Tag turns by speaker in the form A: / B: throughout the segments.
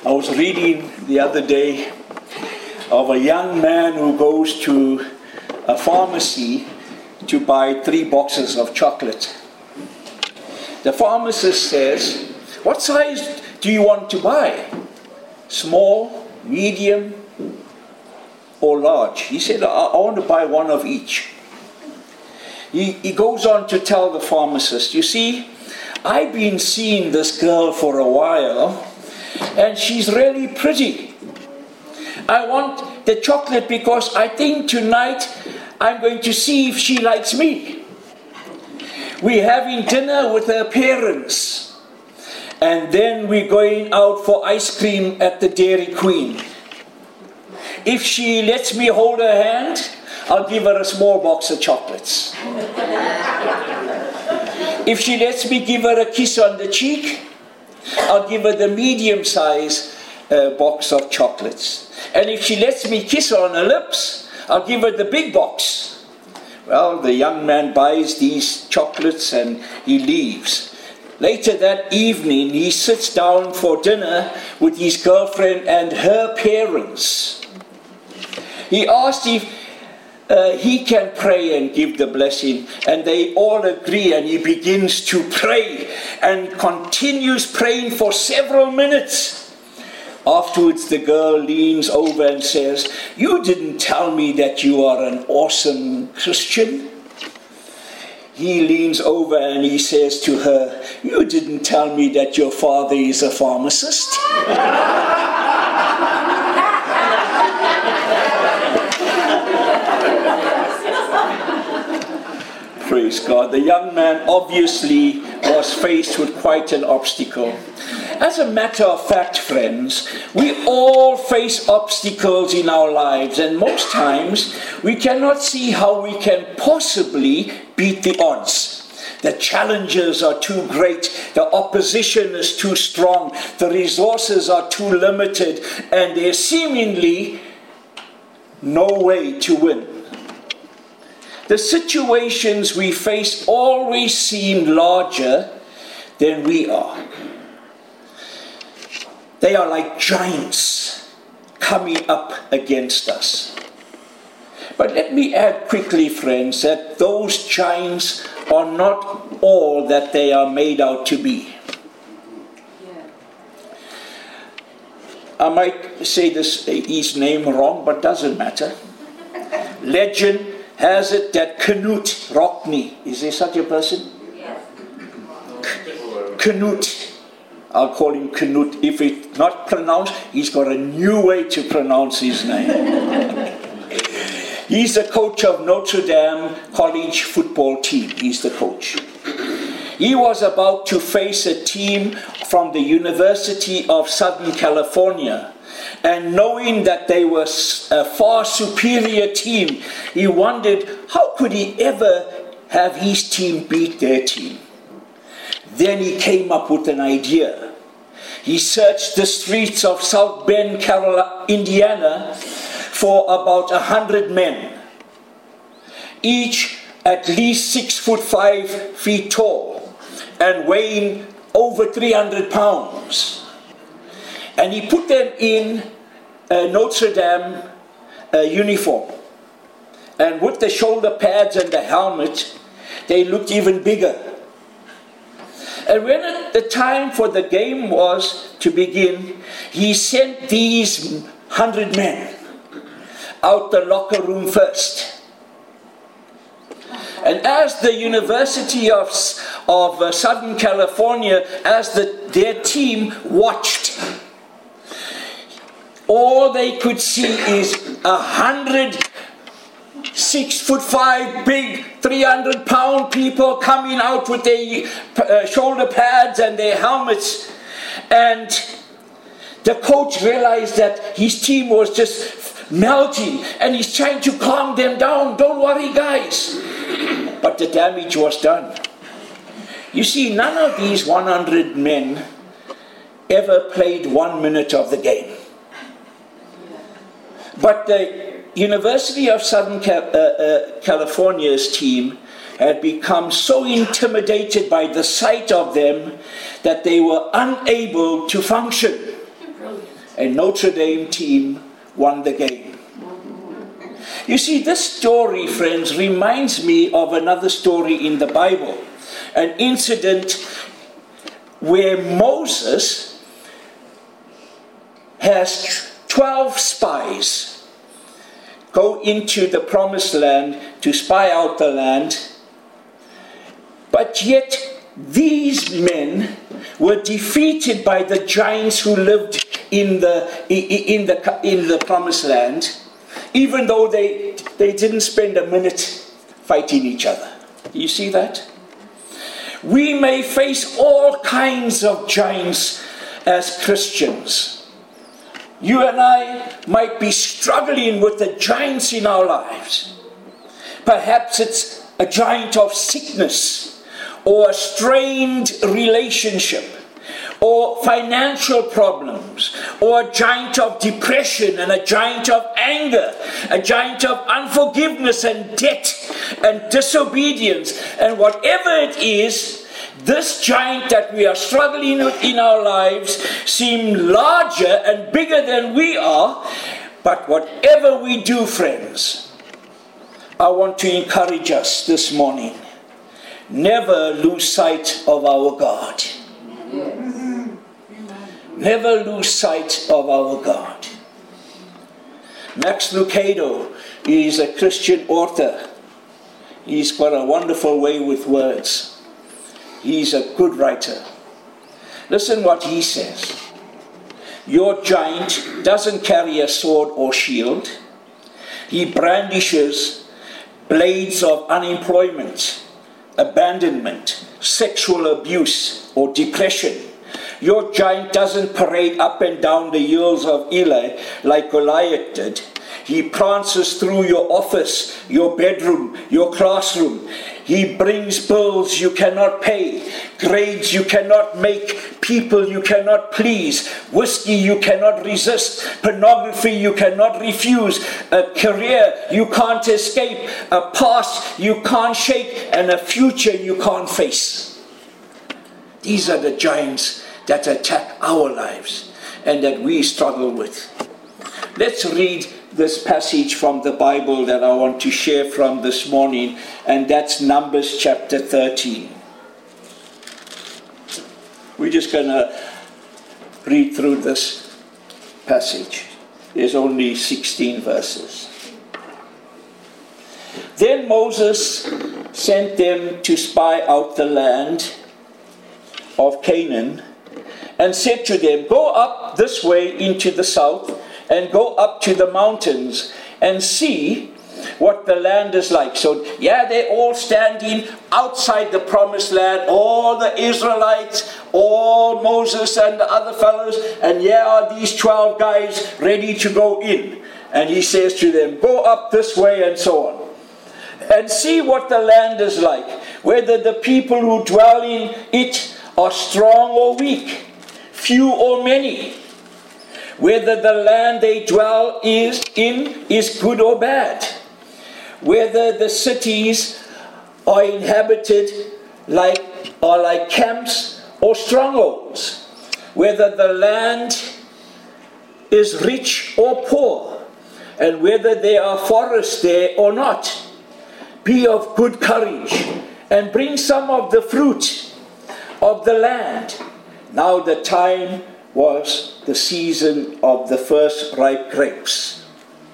A: I was reading the other day of a young man who goes to a pharmacy to buy 3 boxes of chocolate. The pharmacist says, "What size do you want to buy? Small, medium, or large?" He said, I want to buy one of each. He goes on to tell the pharmacist, "You see, I've been seeing this girl for a while, and she's really pretty. I want the chocolate because I think tonight I'm going to see if she likes me. We're having dinner with her parents, and then we're going out for ice cream at the Dairy Queen. If she lets me hold her hand, I'll give her a small box of chocolates. If she lets me give her a kiss on the cheek, I'll give her the medium-sized box of chocolates. And if she lets me kiss her on her lips, I'll give her the big box." Well, the young man buys these chocolates and he leaves. Later that evening, he sits down for dinner with his girlfriend and her parents. He asked if he can pray and give the blessing, and they all agree, and he begins to pray and continues praying for several minutes. Afterwards, the girl leans over and says, "You didn't tell me that you are an awesome Christian." He leans over and he says to her, "You didn't tell me that your father is a pharmacist." Praise God. The young man obviously was faced with quite an obstacle. As a matter of fact, friends, we all face obstacles in our lives, and most times we cannot see how we can possibly beat the odds. The challenges are too great, the opposition is too strong, the resources are too limited, and there's seemingly no way to win. The situations we face always seem larger than we are. They are like giants coming up against us. But let me add quickly, friends, that those giants are not all that they are made out to be. I might say his name wrong, but doesn't matter. Legend has it that Knut Rockne, is there such a person? Yes. Knut. I'll call him Knut. If it's not pronounced, he's got a new way to pronounce his name. He's the coach of Notre Dame college football team. He's the coach. He was about to face a team from the University of Southern California. And knowing that they were a far superior team, he wondered how could he ever have his team beat their team. Then he came up with an idea. He searched the streets of South Bend, Indiana, for about 100 men, each at least 6'5" tall and weighing over 300 pounds. And he put them in a Notre Dame uniform. And with the shoulder pads and the helmet, they looked even bigger. And when the time for the game was to begin, he sent these 100 men out the locker room first. And as the University of Southern California, as their team watched, all they could see is 100 6'5" big 300-pound people coming out with their shoulder pads and their helmets. And the coach realized that his team was just melting, and he's trying to calm them down. "Don't worry, guys." But the damage was done. You see, none of these 100 men ever played 1 minute of the game. But the University of Southern California's team had become so intimidated by the sight of them that they were unable to function. a Notre Dame team won the game. You see, this story, friends, reminds me of another story in the Bible. An incident where Moses has 12 spies go into the promised land to spy out the land. But yet these men were defeated by the giants who lived in the promised land, even though they didn't spend a minute fighting each other. You see that? We may face all kinds of giants as Christians. You and I might be struggling with the giants in our lives. Perhaps it's a giant of sickness, or a strained relationship, or financial problems, or a giant of depression and a giant of anger, a giant of unforgiveness and debt and disobedience. And whatever it is, this giant that we are struggling with in our lives seems larger and bigger than we are. But whatever we do, friends, I want to encourage us this morning. Never lose sight of our God. Never lose sight of our God. Max Lucado is a Christian author. He's got a wonderful way with words. He's a good writer. Listen what he says. Your giant doesn't carry a sword or shield. He brandishes blades of unemployment, abandonment, sexual abuse, or depression. Your giant doesn't parade up and down the hills of Eli like Goliath did. He prances through your office, your bedroom, your classroom. He brings bills you cannot pay, grades you cannot make, people you cannot please, whiskey you cannot resist, pornography you cannot refuse, a career you can't escape, a past you can't shake, and a future you can't face. These are the giants that attack our lives and that we struggle with. Let's read this passage from the Bible that I want to share from this morning, and that's Numbers chapter 13. We're just going to read through this passage. There's only 16 verses. Then Moses sent them to spy out the land of Canaan, and said to them, go up this way into the south, and go up to the mountains, and see what the land is like. So, they're all standing outside the promised land, all the Israelites, all Moses and the other fellows, and are these 12 guys ready to go in. And he says to them, go up this way, and so on, and see what the land is like, whether the people who dwell in it are strong or weak, few or many, whether the land they dwell in is good or bad, whether the cities are inhabited like camps or strongholds, whether the land is rich or poor, and whether there are forests there or not. Be of good courage and bring some of the fruit of the land. Now the time was the season of the first ripe grapes.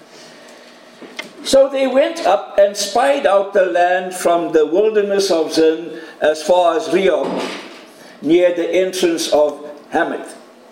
A: So they went up and spied out the land from the wilderness of Zin as far as Rehob, near the entrance of Hamath.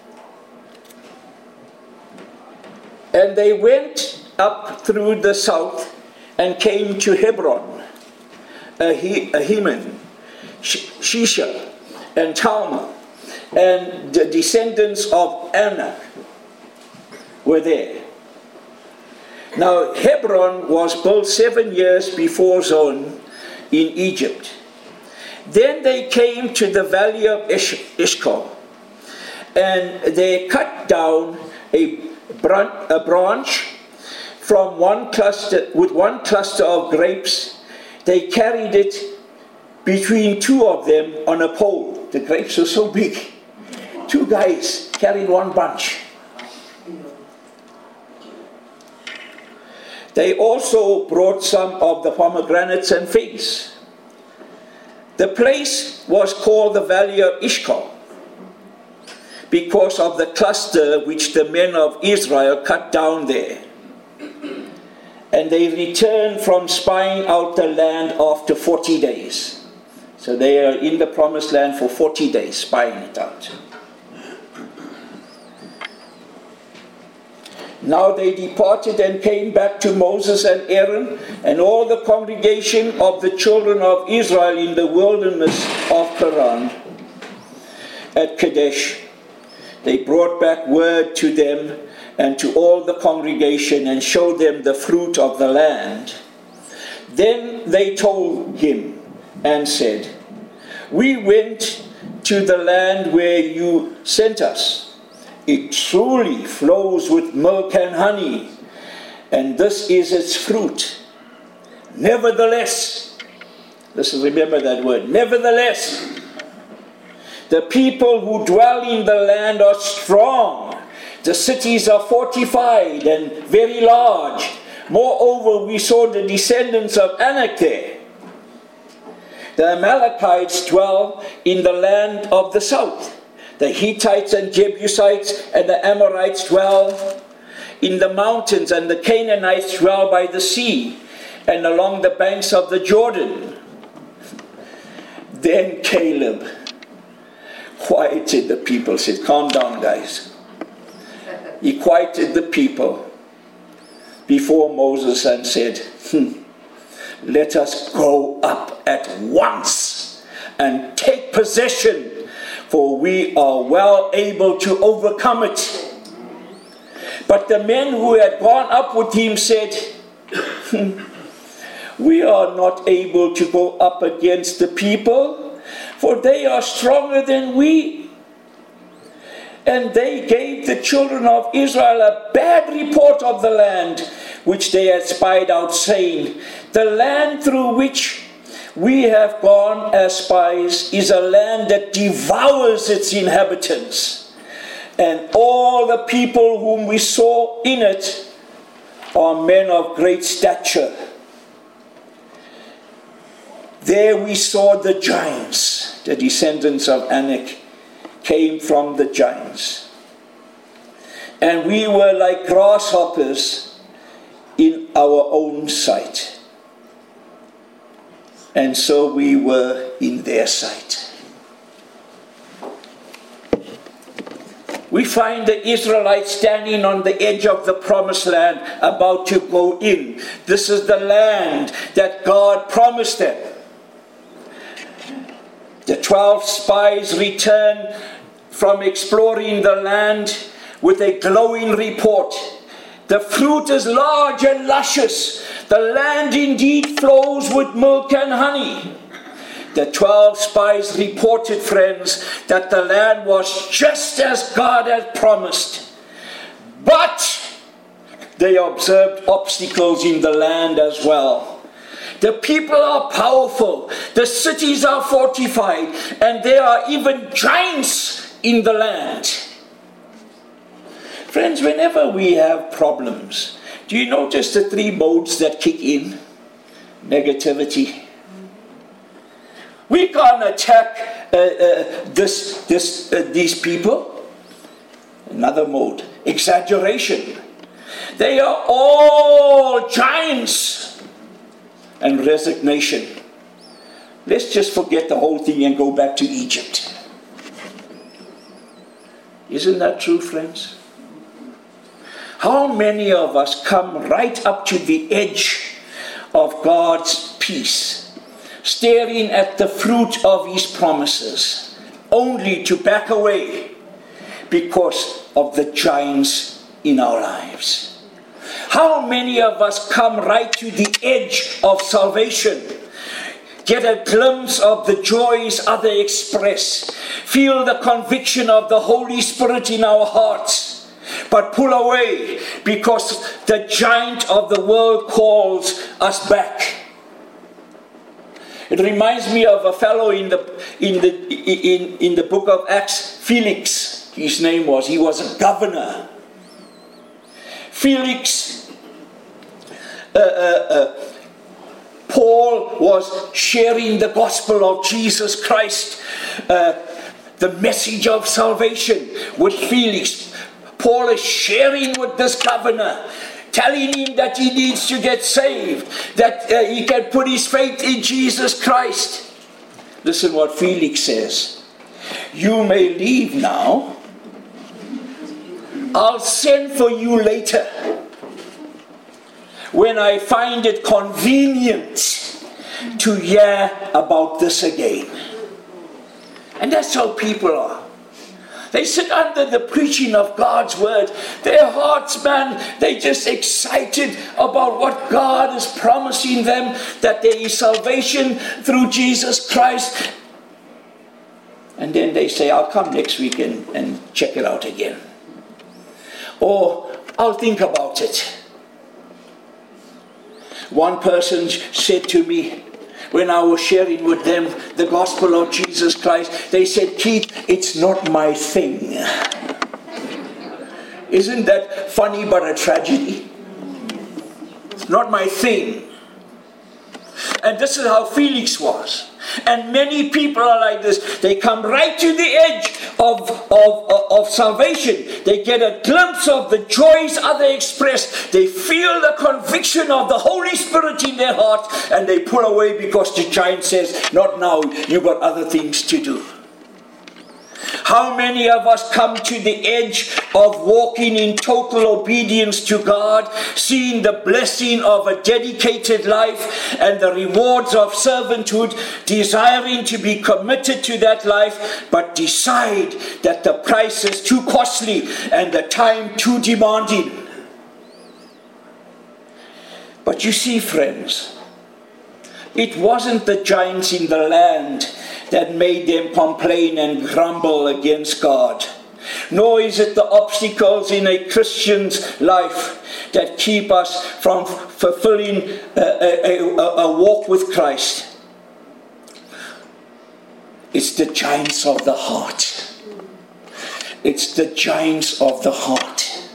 A: And they went up through the south and came to Hebron, Ahiman, Shisha, and Talmah, and the descendants of Anak were there. Now Hebron was built 7 years before Zoan in Egypt. Then they came to the valley of Eshcol, and they cut down a branch from one cluster of grapes. They carried it between two of them on a pole. The grapes were so big. Two guys carried one bunch. They also brought some of the pomegranates and figs. The place was called the Valley of Eshcol because of the cluster which the men of Israel cut down there. And they returned from spying out the land after 40 days. So they are in the promised land for 40 days, spying it out. Now they departed and came back to Moses and Aaron and all the congregation of the children of Israel in the wilderness of Paran at Kadesh. They brought back word to them and to all the congregation and showed them the fruit of the land. Then they told him and said, "We went to the land where you sent us. It truly flows with milk and honey, and this is its fruit. Nevertheless," remember that word, nevertheless, "the people who dwell in the land are strong. The cities are fortified and very large. Moreover, we saw the descendants of Anak there. The Amalekites dwell in the land of the south. The Hittites and Jebusites and the Amorites dwell in the mountains, and the Canaanites dwell by the sea and along the banks of the Jordan." Then Caleb quieted the people, said, "Calm down, guys." He quieted the people before Moses and said, "Let us go up at once and take possession, for we are well able to overcome it." But the men who had gone up with him said, "We are not able to go up against the people, for they are stronger than we." And they gave the children of Israel a bad report of the land which they had spied out, saying, "The land through which we have gone as spies is a land that devours its inhabitants, and all the people whom we saw in it are men of great stature. There we saw the giants." The descendants of Anak came from the giants. "And we were like grasshoppers in our own sight. And so we were in their sight." We find the Israelites standing on the edge of the promised land, about to go in. This is the land that God promised them. The 12 spies returned from exploring the land with a glowing report. "The fruit is large and luscious. The land indeed flows with milk and honey." The 12 spies reported, friends, that the land was just as God had promised. But they observed obstacles in the land as well. The people are powerful, the cities are fortified, and there are even giants in the land. Friends, whenever we have problems, do you notice the 3 modes that kick in? Negativity. We can't attack these people. Another mode, exaggeration. They are all giants. And resignation. Let's just forget the whole thing and go back to Egypt. Isn't that true, friends? How many of us come right up to the edge of God's peace, staring at the fruit of His promises, only to back away because of the giants in our lives? How many of us come right to the edge of salvation, get a glimpse of the joys others express, feel the conviction of the Holy Spirit in our hearts, but pull away because the giant of the world calls us back? It reminds me of a fellow in the book of Acts, Felix, his name was. He was a governor. Felix, Paul was sharing the gospel of Jesus Christ, the message of salvation with Felix. Paul is sharing with this governor, telling him that he needs to get saved, that he can put his faith in Jesus Christ. Listen what Felix says. You may leave now. I'll send for you later when I find it convenient to hear about this again. And that's how people are. They sit under the preaching of God's word. Their hearts, man, they're just excited about what God is promising them, that there is salvation through Jesus Christ. And then they say, I'll come next week and check it out again. Or, I'll think about it. One person said to me, when I was sharing with them the gospel of Jesus Christ, they said, Keith, it's not my thing. Isn't that funny but a tragedy? It's not my thing. And this is how Felix was. And many people are like this. They come right to the edge of salvation. They get a glimpse of the joys others express. They feel the conviction of the Holy Spirit in their heart, and they pull away because the giant says, not now, you've got other things to do. How many of us come to the edge of walking in total obedience to God, seeing the blessing of a dedicated life and the rewards of servanthood, desiring to be committed to that life, but decide that the price is too costly and the time too demanding? But you see, friends, it wasn't the giants in the land that made them complain and grumble against God. Nor is it the obstacles in a Christian's life that keep us from fulfilling a walk with Christ. It's the giants of the heart. It's the giants of the heart.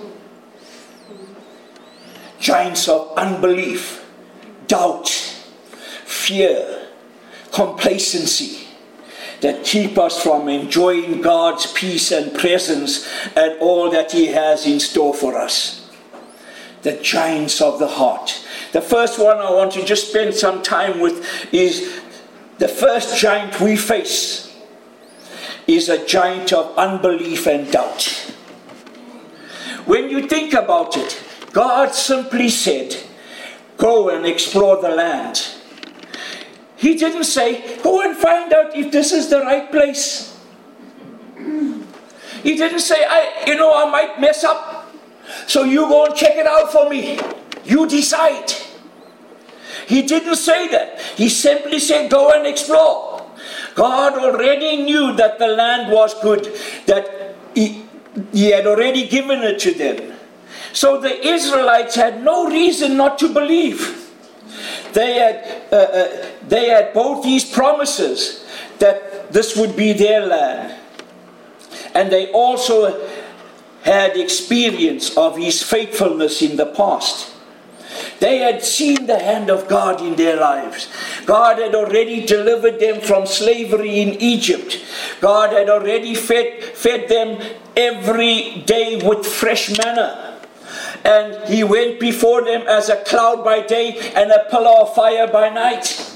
A: Giants of unbelief, doubt, fear, complacency, that keep us from enjoying God's peace and presence and all that He has in store for us. The giants of the heart. The first one I want to just spend some time with is the first giant we face is a giant of unbelief and doubt. When you think about it, God simply said, go and explore the land. He didn't say, go and find out if this is the right place. He didn't say, I might mess up, so you go and check it out for me. You decide. He didn't say that. He simply said, go and explore. God already knew that the land was good, that He had already given it to them. So the Israelites had no reason not to believe. They had both these promises that this would be their land. And they also had experience of His faithfulness in the past. They had seen the hand of God in their lives. God had already delivered them from slavery in Egypt. God had already fed them every day with fresh manna. And He went before them as a cloud by day and a pillar of fire by night.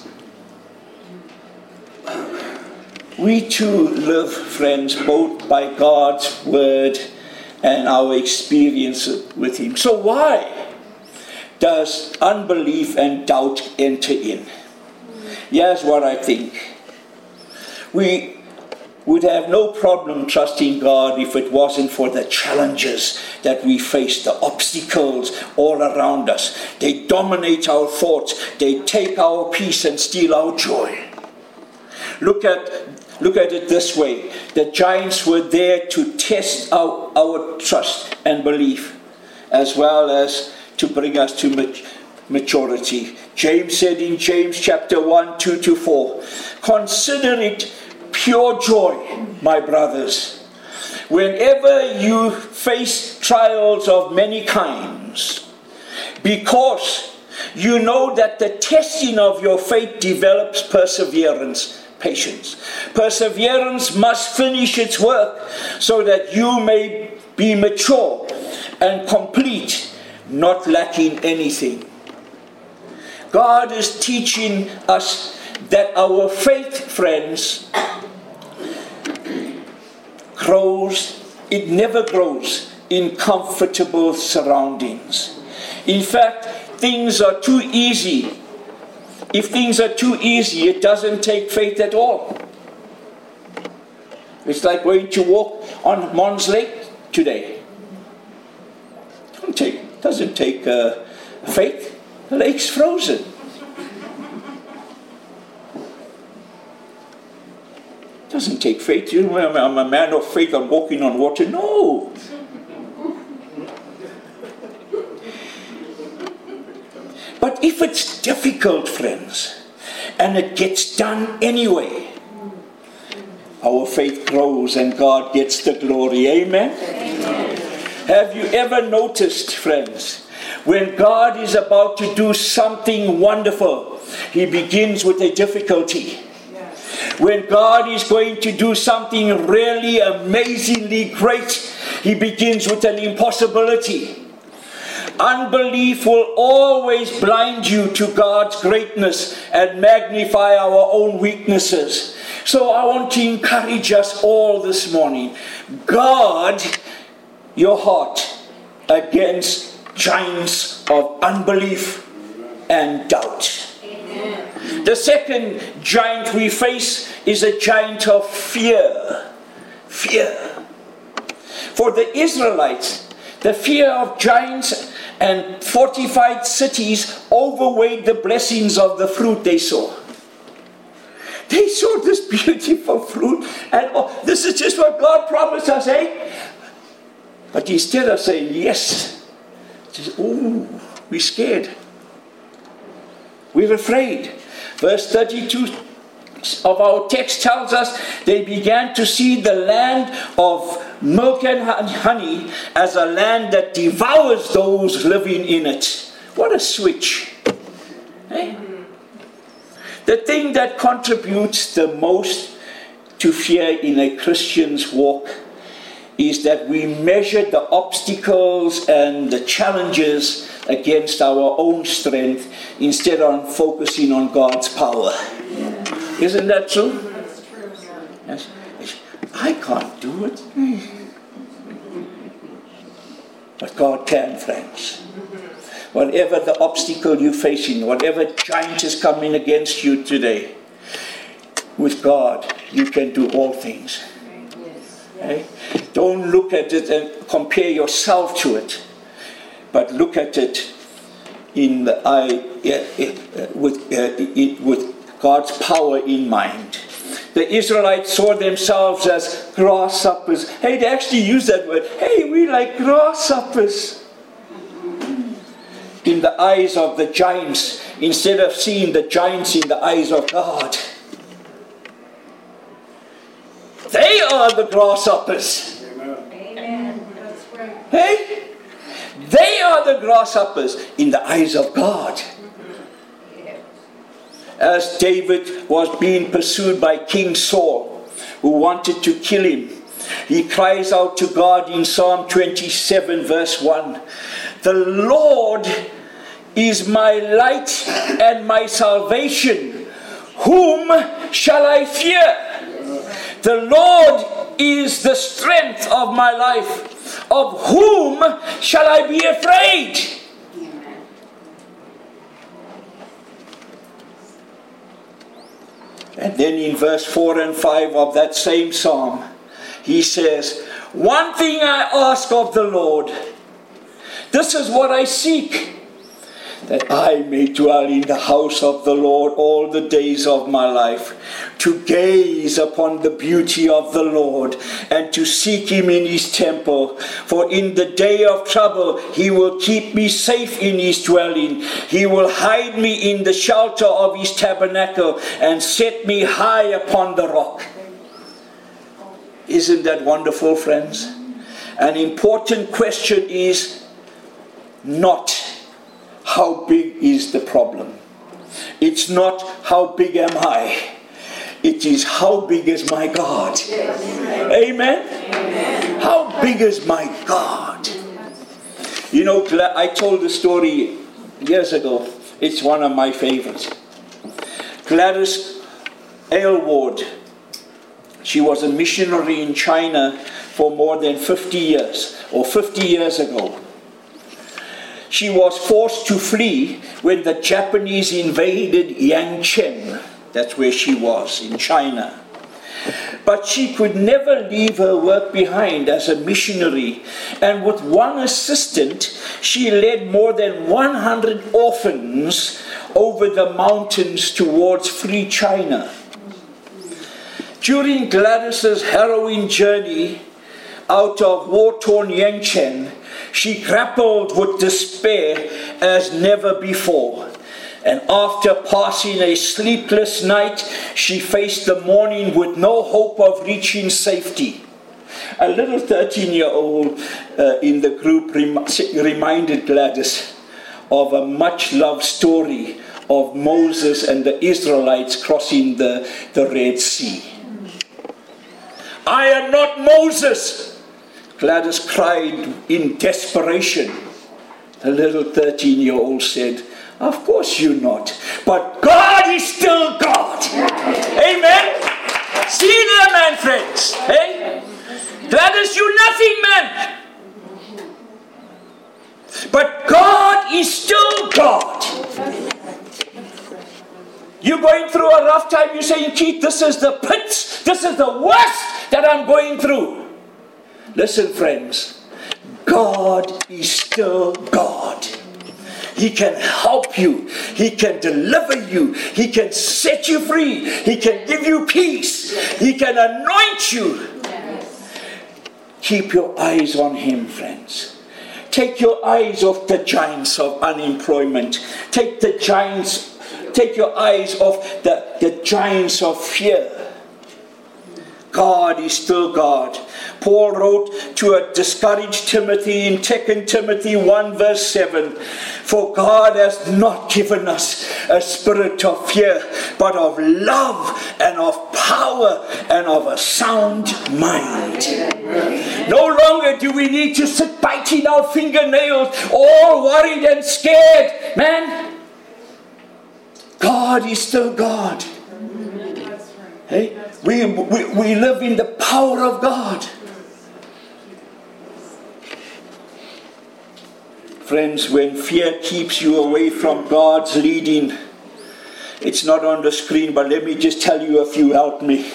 A: We too live, friends, both by God's word and our experience with Him. So why does unbelief and doubt enter in? Here's what I think. We would have no problem trusting God if it wasn't for the challenges that we face, the obstacles all around us. They dominate our thoughts. They take our peace and steal our joy. Look at it this way. The giants were there to test our trust and belief, as well as to bring us to maturity. James said in James chapter 1, 2-4, consider it pure joy, my brothers, whenever you face trials of many kinds, because you know that the testing of your faith develops perseverance, patience. Perseverance must finish its work so that you may be mature and complete, not lacking anything. God is teaching us that our faith, friends, grows. It never grows in comfortable surroundings. In fact, things are too easy. If things are too easy, it doesn't take faith at all. It's like going to walk on Mons Lake today. Doesn't take faith. The lake's frozen. Doesn't take faith. You know, I'm a man of faith. I'm walking on water. No. But if it's difficult, friends, and it gets done anyway, our faith grows and God gets the glory. Amen? Amen. Have you ever noticed, friends, when God is about to do something wonderful, He begins with a difficulty. When God is going to do something really amazingly great, He begins with an impossibility. Unbelief will always blind you to God's greatness and magnify our own weaknesses. So I want to encourage us all this morning. Guard your heart against giants of unbelief and doubt. Amen. The second giant we face is a giant of fear. Fear. For the Israelites, the fear of giants and fortified cities outweighed the blessings of the fruit they saw. They saw this beautiful fruit, and this is just what God promised us, eh? But instead of saying yes, we're scared. We're afraid. Verse 32 of our text tells us they began to see the land of milk and honey as a land that devours those living in it. What a switch. Eh? The thing that contributes the most to fear in a Christian's walk is that we measure the obstacles and the challenges against our own strength instead of focusing on God's power. Yeah. Isn't that true? That's true. Yes. I can't do it. But God can, friends. Whatever the obstacle you're facing, whatever giant is coming against you today, with God, you can do all things. Okay? Don't look at it and compare yourself to it, but look at it in the eye with God's power in mind. The Israelites saw themselves as grasshoppers. Hey, they actually use that word. Hey, we like grasshoppers. In the eyes of the giants, instead of seeing the giants in the eyes of God. They are the grasshoppers.
B: Amen. That's right.
A: Hey? They are the grasshoppers in the eyes of God. As David was being pursued by King Saul, who wanted to kill him, he cries out to God in Psalm 27 verse 1. The Lord is my light and my salvation. Whom shall I fear? The Lord is the strength of my life. Of whom shall I be afraid? And then in verse 4 and 5 of that same psalm, he says, one thing I ask of the Lord, this is what I seek, that I may dwell in the house of the Lord all the days of my life, to gaze upon the beauty of the Lord and to seek Him in His temple. For in the day of trouble He will keep me safe in His dwelling. He will hide me in the shelter of His tabernacle and set me high upon the rock. Isn't that wonderful, friends? An important question is not how big is the problem. It's not how big am I. It is how big is my God. Amen? Amen. How big is my God? You know, I told the story years ago. It's one of my favorites. Gladys Aylward. She was a missionary in China for more than 50 years, or 50 years ago. She was forced to flee when the Japanese invaded Yancheng. That's where she was, in China. But she could never leave her work behind as a missionary. And with one assistant, she led more than 100 orphans over the mountains towards free China. During Gladys's harrowing journey out of war-torn Yancheng, she grappled with despair as never before. And after passing a sleepless night, she faced the morning with no hope of reaching safety. A little 13-year-old in the group reminded Gladys of a much-loved story of Moses and the Israelites crossing the Red Sea. I am not Moses, Gladys cried in desperation. The little 13-year-old said, of course you're not, but God is still God. Amen? See there, man, friends. Hey? Gladys, you're nothing, man. But God is still God. You're going through a rough time, you're saying, Keith, this is the pits, this is the worst that I'm going through. Listen, friends, God is still God. He can help you. He can deliver you. He can set you free. He can give you peace. He can anoint you. Keep your eyes on Him, friends. Take your eyes off the giants of unemployment. Take your eyes off the giants of fear. God is still God. Paul wrote to a discouraged Timothy in 2 Timothy 1 verse 7, for God has not given us a spirit of fear, but of love and of power and of a sound mind. No longer do we need to sit biting our fingernails, all worried and scared. Man, God is still God. Hey, we live in the power of God. Friends, when fear keeps you away from God's leading, it's not on the screen, but let me just tell you a few help me.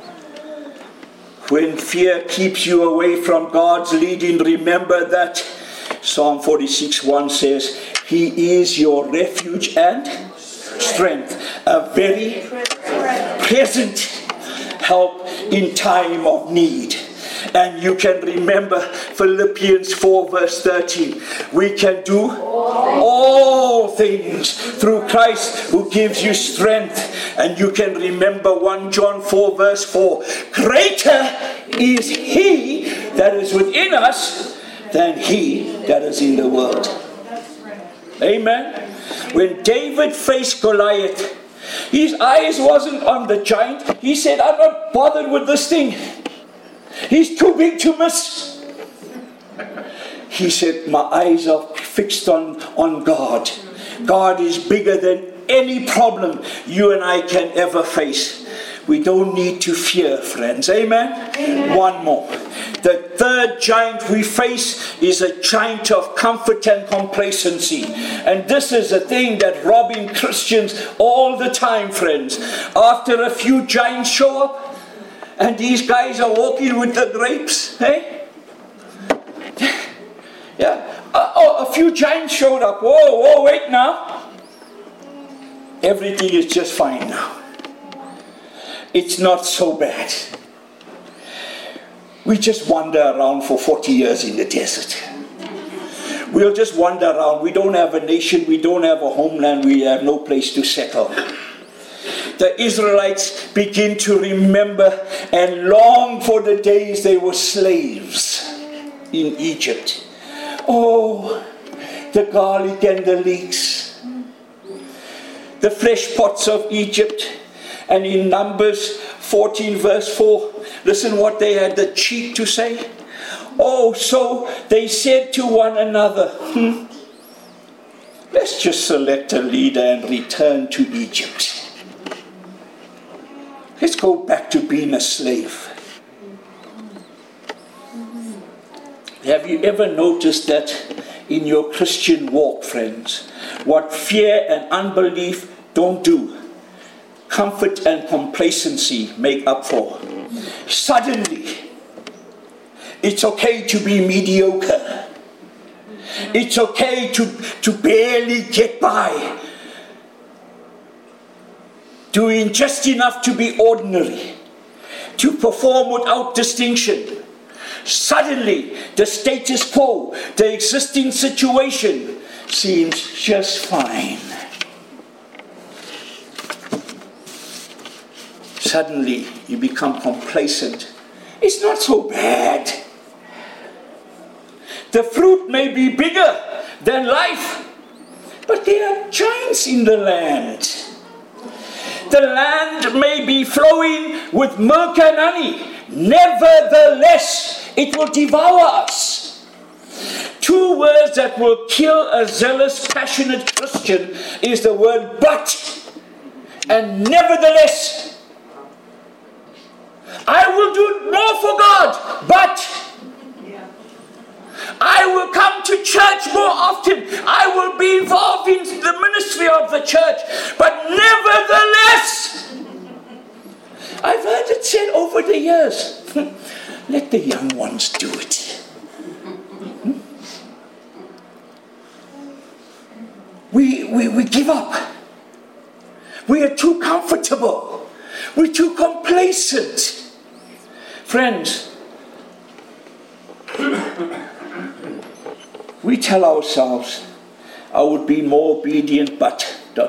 A: When fear keeps you away from God's leading, remember that Psalm 46:1 says, He is your refuge and strength, a very present help in time of need. And you can remember Philippians 4 verse 13. We can do all things through Christ who gives you strength. And you can remember 1 John 4 verse 4. Greater is He that is within us than he that is in the world. Amen. When David faced Goliath, his eyes wasn't on the giant. He said, I'm not bothered with this thing. He's too big to miss. He said, my eyes are fixed on God. God is bigger than any problem you and I can ever face. We don't need to fear, friends. Amen? Amen. One more. The third giant we face is a giant of comfort and complacency. And this is a thing that robbing Christians all the time, friends. After a few giants show up, and these guys are walking with the grapes, hey? Yeah. A few giants showed up. Whoa, wait now. Everything is just fine now. It's not so bad. We just wander around for 40 years in the desert. We'll just wander around. We don't have a nation. We don't have a homeland. We have no place to settle. the Israelites begin to remember and long for the days they were slaves in Egypt. Oh, the garlic and the leeks, the flesh pots of Egypt. And in Numbers 14 verse 4, listen what they had the cheek to say. Oh, so they said to one another, let's just select a leader and return to Egypt. Let's go back to being a slave. Have you ever noticed that in your Christian walk, friends, what fear and unbelief don't do, comfort and complacency make up for? Suddenly, it's okay to be mediocre. It's okay to barely get by, doing just enough to be ordinary, to perform without distinction. Suddenly, the status quo, the existing situation, seems just fine. Suddenly, you become complacent. It's not so bad. The fruit may be bigger than life, but there are giants in the land. The land may be flowing with milk and honey. Nevertheless, it will devour us. Two words that will kill a zealous, passionate Christian is the word but and nevertheless. I will do more for God, but I will come to church more often. I will be involved in the ministry of the church. But nevertheless, I've heard it said over the years, let the young ones do it. We give up. We are too comfortable. We're too complacent. Friends, we tell ourselves, I would be more obedient, but ...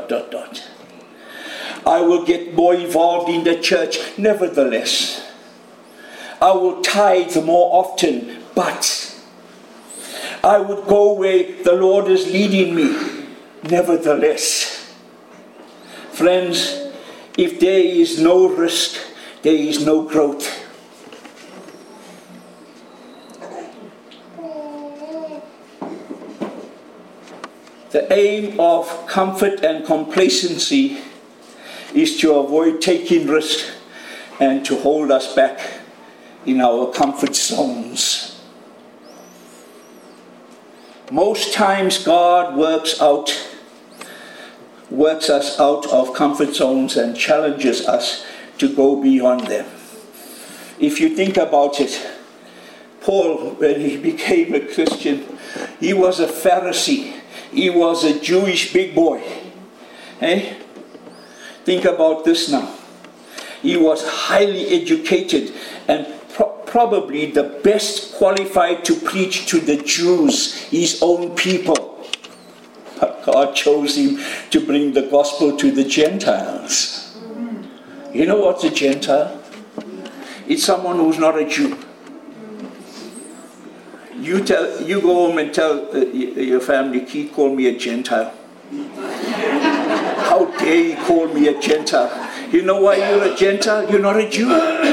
A: I will get more involved in the church, nevertheless. I will tithe more often, but I would go where the Lord is leading me, nevertheless. Friends, if there is no risk, there is no growth. The aim of comfort and complacency is to avoid taking risks and to hold us back in our comfort zones. Most times God works us out of comfort zones and challenges us to go beyond them. If you think about it, Paul, when he became a Christian, he was a Pharisee. He was a Jewish big boy. Eh? Think about this now. He was highly educated and probably the best qualified to preach to the Jews, his own people. But God chose him to bring the gospel to the Gentiles. You know what's a Gentile? It's someone who's not a Jew. You go home and tell your family, Keith called me a Gentile. How dare you call me a Gentile? You know why you're a Gentile? You're not a Jew.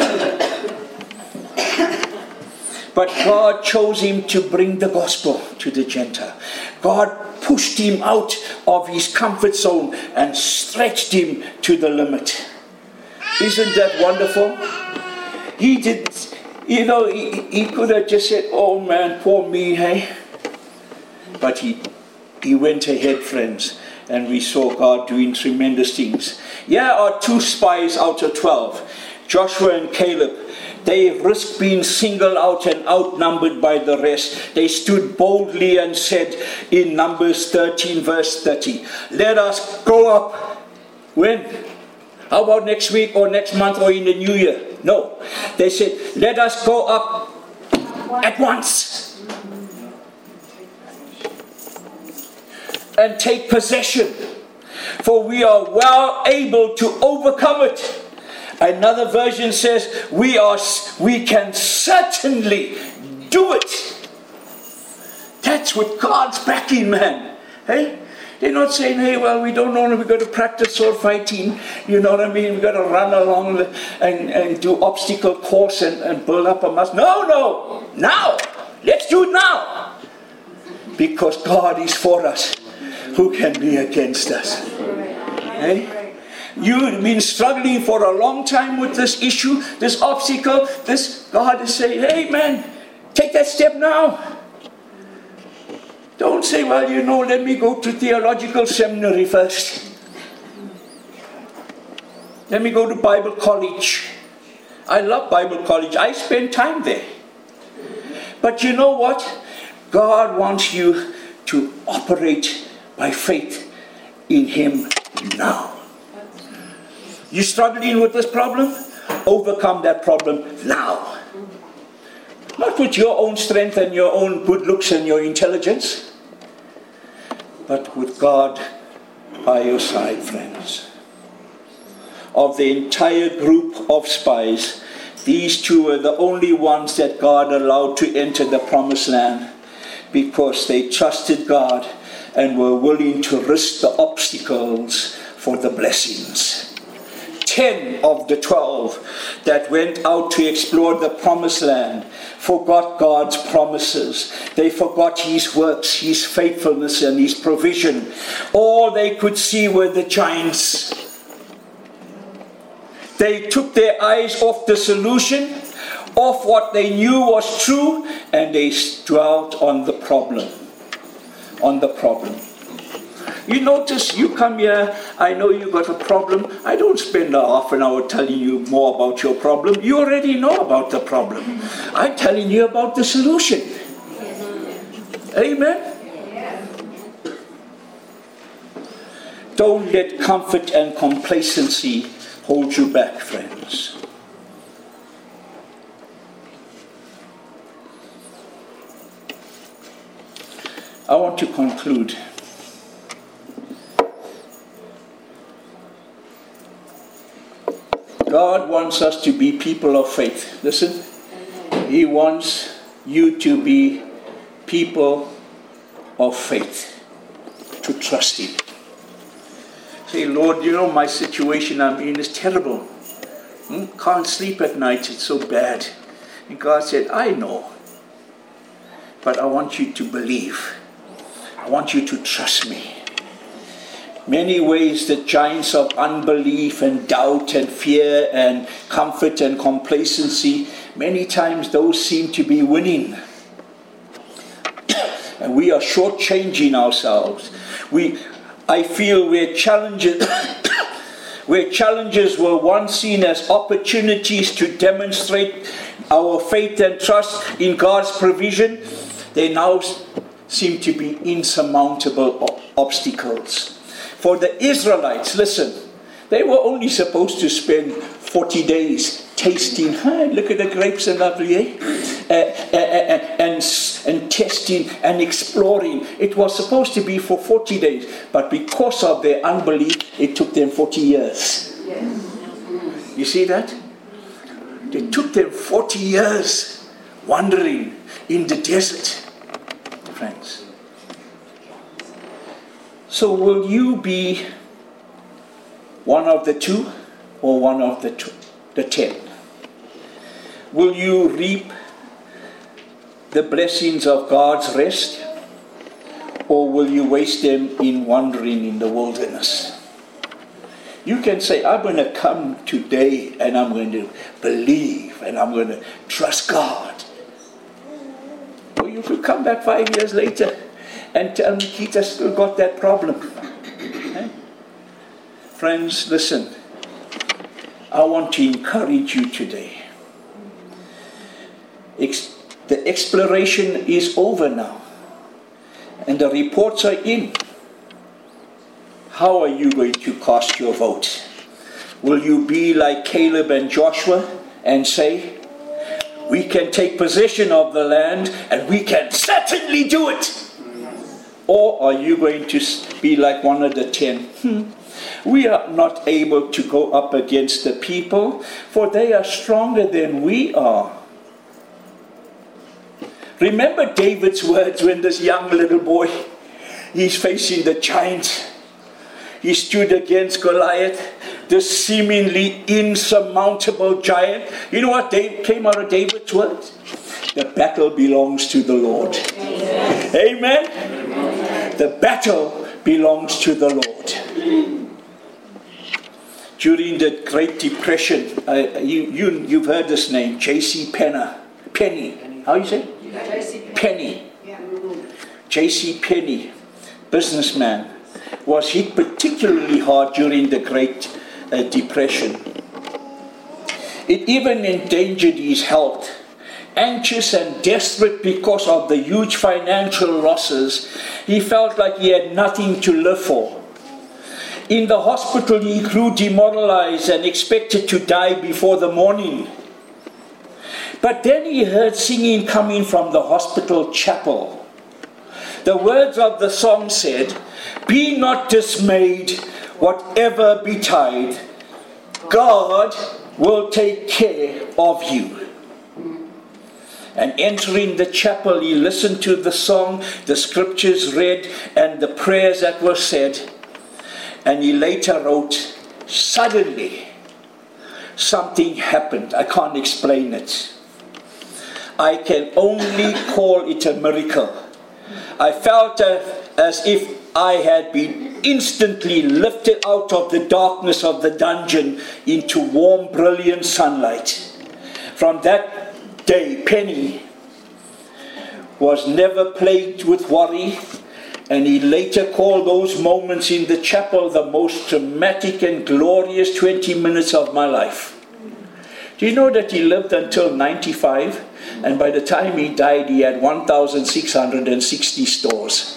A: But God chose him to bring the gospel to the Gentile. God pushed him out of his comfort zone and stretched him to the limit. Isn't that wonderful? He did. You know, he could have just said, oh man, poor me, hey? But he went ahead, friends, and we saw God doing tremendous things. Here are 2 spies out of 12, Joshua and Caleb. They risked being singled out and outnumbered by the rest. They stood boldly and said in Numbers 13 verse 30, let us go up. When? How about next week or next month or in the new year? No. They said, let us go up at once and take possession. for we are well able to overcome it. Another version says, we can certainly do it. That's with God's backing, man. Hey? They're not saying, hey, well, we don't know, we've got to practice sword fighting. You know what I mean? We've got to run along and do obstacle course and build up a muscle. No. Now. Let's do it now. Because God is for us. Who can be against us? Hey? You've been struggling for a long time with this issue, this obstacle. God is saying, hey, man, take that step now. Don't say, well, let me go to theological seminary first. Let me go to Bible college. I love Bible college. I spend time there. But you know what? God wants you to operate by faith in Him now. You struggling with this problem? Overcome that problem now. Not with your own strength and your own good looks and your intelligence, but with God by your side, friends. Of the entire group of spies, these two were the only ones that God allowed to enter the promised land because they trusted God and were willing to risk the obstacles for the blessings. 10 of the 12 that went out to explore the promised land forgot God's promises. They forgot His works, His faithfulness, and His provision. All they could see were the giants. They took their eyes off the solution, off what they knew was true, and they dwelt on the problem. You notice, you come here, I know you got a problem. I don't spend a half an hour telling you more about your problem. You already know about the problem. I'm telling you about the solution. Amen? Don't let comfort and complacency hold you back, friends. I want to conclude. God wants us to be people of faith. Listen, He wants you to be people of faith, to trust Him. Say, Lord, my situation I'm in is terrible. Can't sleep at night, it's so bad. And God said, I know, but I want you to believe. I want you to trust me. Many ways the giants of unbelief and doubt and fear and comfort and complacency, many times those seem to be winning. And we are shortchanging ourselves. I feel where challenges were once seen as opportunities to demonstrate our faith and trust in God's provision, they now seem to be insurmountable obstacles. For the Israelites, listen, they were only supposed to spend 40 days tasting. Look at the grapes are lovely, and testing and exploring. It was supposed to be for 40 days, but because of their unbelief, it took them 40 years. Yes. You see that? It took them 40 years wandering in the desert, friends. So will you be one of the two or one of the 10? Will you reap the blessings of God's rest, or will you waste them in wandering in the wilderness? You can say, I'm going to come today and I'm going to believe and I'm going to trust God. Or you could come back 5 years later and tell me, Keith, I still got that problem. Okay? Friends, listen. I want to encourage you today. The exploration is over now. And the reports are in. How are you going to cast your vote? Will you be like Caleb and Joshua and say, we can take possession of the land and we can certainly do it? Or are you going to be like one of the 10? We are not able to go up against the people, for they are stronger than we are. Remember David's words when this young little boy, he's facing the giant. He stood against Goliath, this seemingly insurmountable giant. You know what came out of David's words? The battle belongs to the Lord. Amen? Amen. The battle belongs to the Lord. During the Great Depression, you've heard this name, J.C. Penney. How you say? Penny. J.C. Penney, businessman, was hit particularly hard during the Great Depression. It even endangered his health. Anxious and desperate because of the huge financial losses, he felt like he had nothing to live for. In the hospital, he grew demoralized and expected to die before the morning. But then he heard singing coming from the hospital chapel. The words of the song said, "Be not dismayed, whatever betide, God will take care of you." And entering the chapel, he listened to the song, the scriptures read, and the prayers that were said. And he later wrote, "Suddenly, something happened. I can't explain it. I can only call it a miracle. I felt as if I had been instantly lifted out of the darkness of the dungeon into warm, brilliant sunlight." From that day, Penny was never plagued with worry, and he later called those moments in the chapel the most dramatic and glorious 20 minutes of my life. Do you know that he lived until 95? And by the time he died, he had 1,660 stores.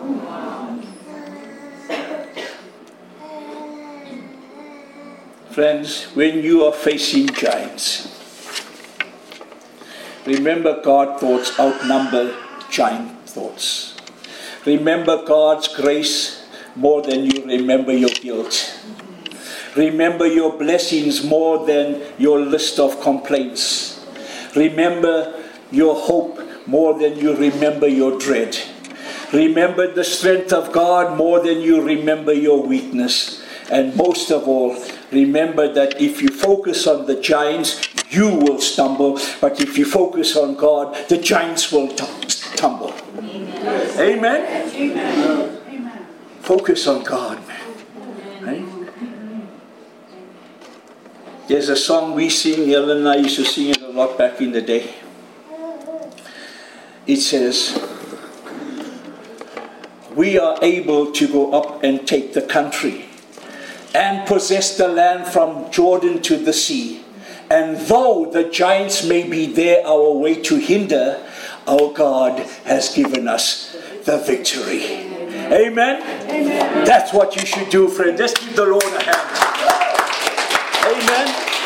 A: Friends, when you are facing giants, remember God's thoughts outnumber giant thoughts. Remember God's grace more than you remember your guilt. Remember your blessings more than your list of complaints. Remember your hope more than you remember your dread. Remember the strength of God more than you remember your weakness. And most of all, remember that if you focus on the giants, you will stumble. But if you focus on God, the giants will tumble. Amen? Amen? Focus on God, man. Right? There's a song we sing, Ellen and I used to sing it a lot back in the day. It says, "We are able to go up and take the country and possess the land from Jordan to the sea. And though the giants may be there our way to hinder, our God has given us the victory." Amen? Amen. That's what you should do, friend. Let's give the Lord a hand. Amen.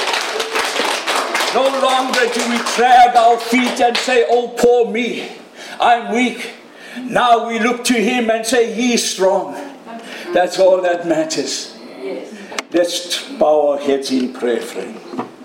A: No longer do we drag our feet and say, "Oh, poor me, I'm weak." Now we look to Him and say, He is strong. That's all that matters. Let's bow our heads in prayer, friend.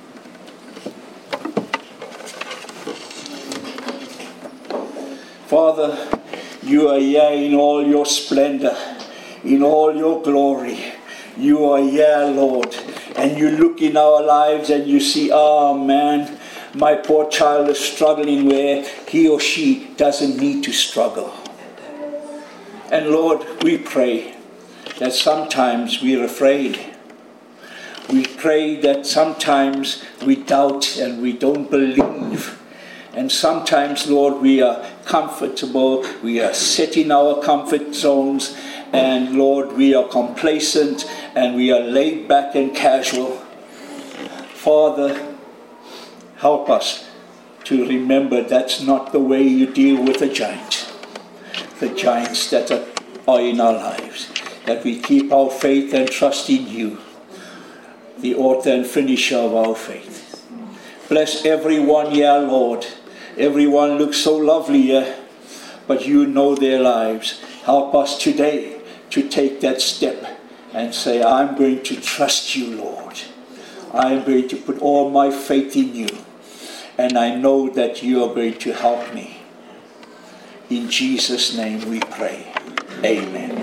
A: Father, you are here in all your splendor, in all your glory. You are here, Lord. And you look in our lives and you see, "Oh man, my poor child is struggling where he or she doesn't need to struggle." And Lord, we pray that sometimes we're afraid. We pray that sometimes we doubt and we don't believe. And sometimes, Lord, we are comfortable. We are set in our comfort zones. And Lord, we are complacent and we are laid back and casual. Father, help us to remember that's not the way you deal with a giant. The giants that are in our lives. That we keep our faith and trust in you, the author and finisher of our faith. Bless everyone here, Lord. Everyone looks so lovely here, but you know their lives. Help us today to take that step and say, I'm going to trust you, Lord. I'm going to put all my faith in you. And I know that you are going to help me. In Jesus' name we pray. Amen.